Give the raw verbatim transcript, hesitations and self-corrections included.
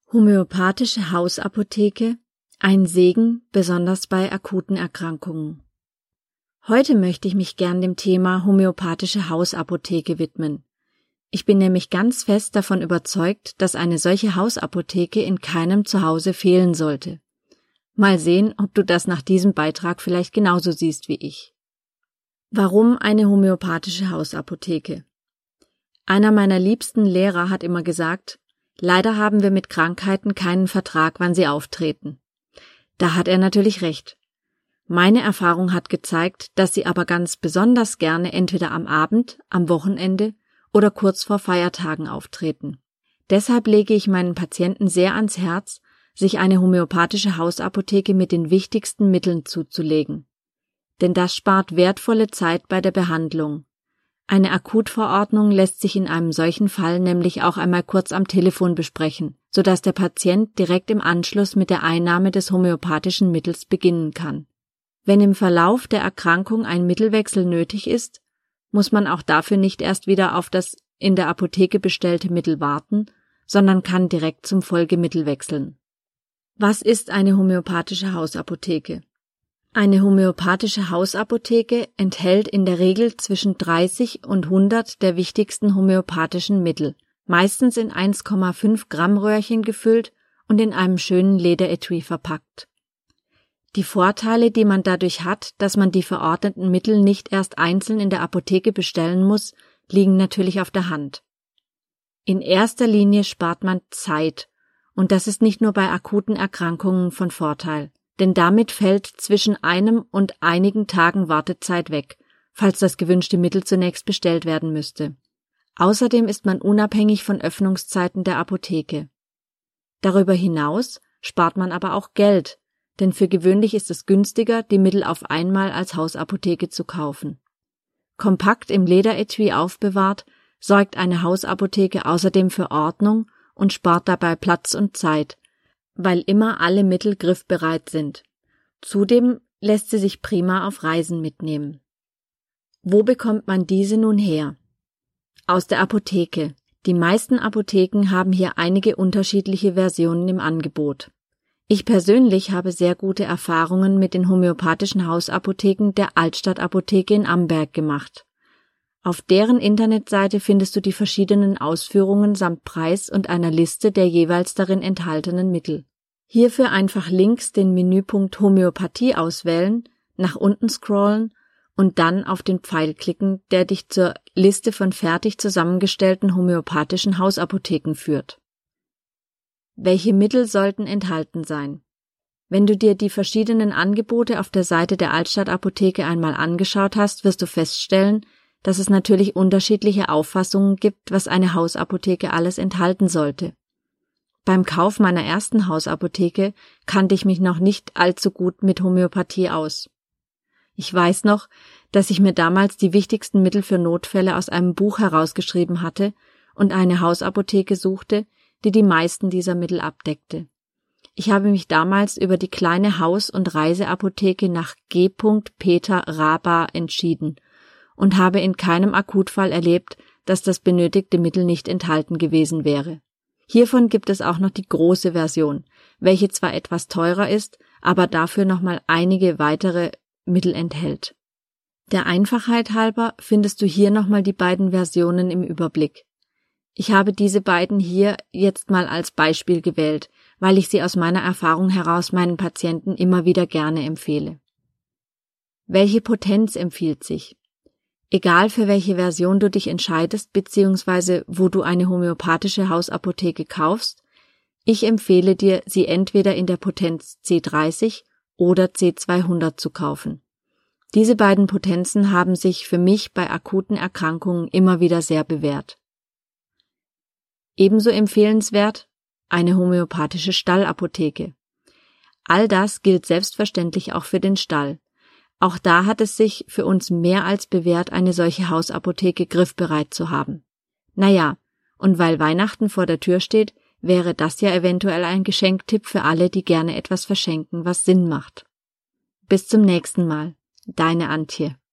Homöopathische Hausapotheke, ein Segen, besonders bei akuten Erkrankungen. Heute möchte ich mich gern dem Thema homöopathische Hausapotheke widmen. Ich bin nämlich ganz fest davon überzeugt, dass eine solche Hausapotheke in keinem Zuhause fehlen sollte. Mal sehen, ob du das nach diesem Beitrag vielleicht genauso siehst wie ich. Warum eine homöopathische Hausapotheke? Einer meiner liebsten Lehrer hat immer gesagt, leider haben wir mit Krankheiten keinen Vertrag, wann sie auftreten. Da hat er natürlich recht. Meine Erfahrung hat gezeigt, dass sie aber ganz besonders gerne entweder am Abend, am Wochenende oder kurz vor Feiertagen auftreten. Deshalb lege ich meinen Patienten sehr ans Herz, sich eine homöopathische Hausapotheke mit den wichtigsten Mitteln zuzulegen. Denn das spart wertvolle Zeit bei der Behandlung. Eine Akutverordnung lässt sich in einem solchen Fall nämlich auch einmal kurz am Telefon besprechen, sodass der Patient direkt im Anschluss mit der Einnahme des homöopathischen Mittels beginnen kann. Wenn im Verlauf der Erkrankung ein Mittelwechsel nötig ist, muss man auch dafür nicht erst wieder auf das in der Apotheke bestellte Mittel warten, sondern kann direkt zum Folgemittel wechseln. Was ist eine homöopathische Hausapotheke? Eine homöopathische Hausapotheke enthält in der Regel zwischen dreißig und hundert der wichtigsten homöopathischen Mittel, meistens in eins Komma fünf Gramm Röhrchen gefüllt und in einem schönen Lederetui verpackt. Die Vorteile, die man dadurch hat, dass man die verordneten Mittel nicht erst einzeln in der Apotheke bestellen muss, liegen natürlich auf der Hand. In erster Linie spart man Zeit, und das ist nicht nur bei akuten Erkrankungen von Vorteil. Denn damit fällt zwischen einem und einigen Tagen Wartezeit weg, falls das gewünschte Mittel zunächst bestellt werden müsste. Außerdem ist man unabhängig von Öffnungszeiten der Apotheke. Darüber hinaus spart man aber auch Geld, denn für gewöhnlich ist es günstiger, die Mittel auf einmal als Hausapotheke zu kaufen. Kompakt im Lederetui aufbewahrt, sorgt eine Hausapotheke außerdem für Ordnung und spart dabei Platz und Zeit, weil immer alle Mittel griffbereit sind. Zudem lässt sie sich prima auf Reisen mitnehmen. Wo bekommt man diese nun her? Aus der Apotheke. Die meisten Apotheken haben hier einige unterschiedliche Versionen im Angebot. Ich persönlich habe sehr gute Erfahrungen mit den homöopathischen Hausapotheken der Altstadtapotheke in Amberg gemacht. Auf deren Internetseite findest du die verschiedenen Ausführungen samt Preis und einer Liste der jeweils darin enthaltenen Mittel. Hierfür einfach links den Menüpunkt Homöopathie auswählen, nach unten scrollen und dann auf den Pfeil klicken, der dich zur Liste von fertig zusammengestellten homöopathischen Hausapotheken führt. Welche Mittel sollten enthalten sein? Wenn du dir die verschiedenen Angebote auf der Seite der Altstadtapotheke einmal angeschaut hast, wirst du feststellen, dass es natürlich unterschiedliche Auffassungen gibt, was eine Hausapotheke alles enthalten sollte. Beim Kauf meiner ersten Hausapotheke kannte ich mich noch nicht allzu gut mit Homöopathie aus. Ich weiß noch, dass ich mir damals die wichtigsten Mittel für Notfälle aus einem Buch herausgeschrieben hatte und eine Hausapotheke suchte, die die meisten dieser Mittel abdeckte. Ich habe mich damals über die kleine Haus- und Reiseapotheke nach G. Peter Raba entschieden und habe in keinem Akutfall erlebt, dass das benötigte Mittel nicht enthalten gewesen wäre. Hiervon gibt es auch noch die große Version, welche zwar etwas teurer ist, aber dafür nochmal einige weitere Mittel enthält. Der Einfachheit halber findest du hier nochmal die beiden Versionen im Überblick. Ich habe diese beiden hier jetzt mal als Beispiel gewählt, weil ich sie aus meiner Erfahrung heraus meinen Patienten immer wieder gerne empfehle. Welche Potenz empfiehlt sich? Egal für welche Version du dich entscheidest bzw. wo du eine homöopathische Hausapotheke kaufst, ich empfehle dir, sie entweder in der Potenz C dreißig oder C zweihundert zu kaufen. Diese beiden Potenzen haben sich für mich bei akuten Erkrankungen immer wieder sehr bewährt. Ebenso empfehlenswert eine homöopathische Stallapotheke. All das gilt selbstverständlich auch für den Stall. Auch da hat es sich für uns mehr als bewährt, eine solche Hausapotheke griffbereit zu haben. Naja, und weil Weihnachten vor der Tür steht, wäre das ja eventuell ein Geschenktipp für alle, die gerne etwas verschenken, was Sinn macht. Bis zum nächsten Mal. Deine Antje.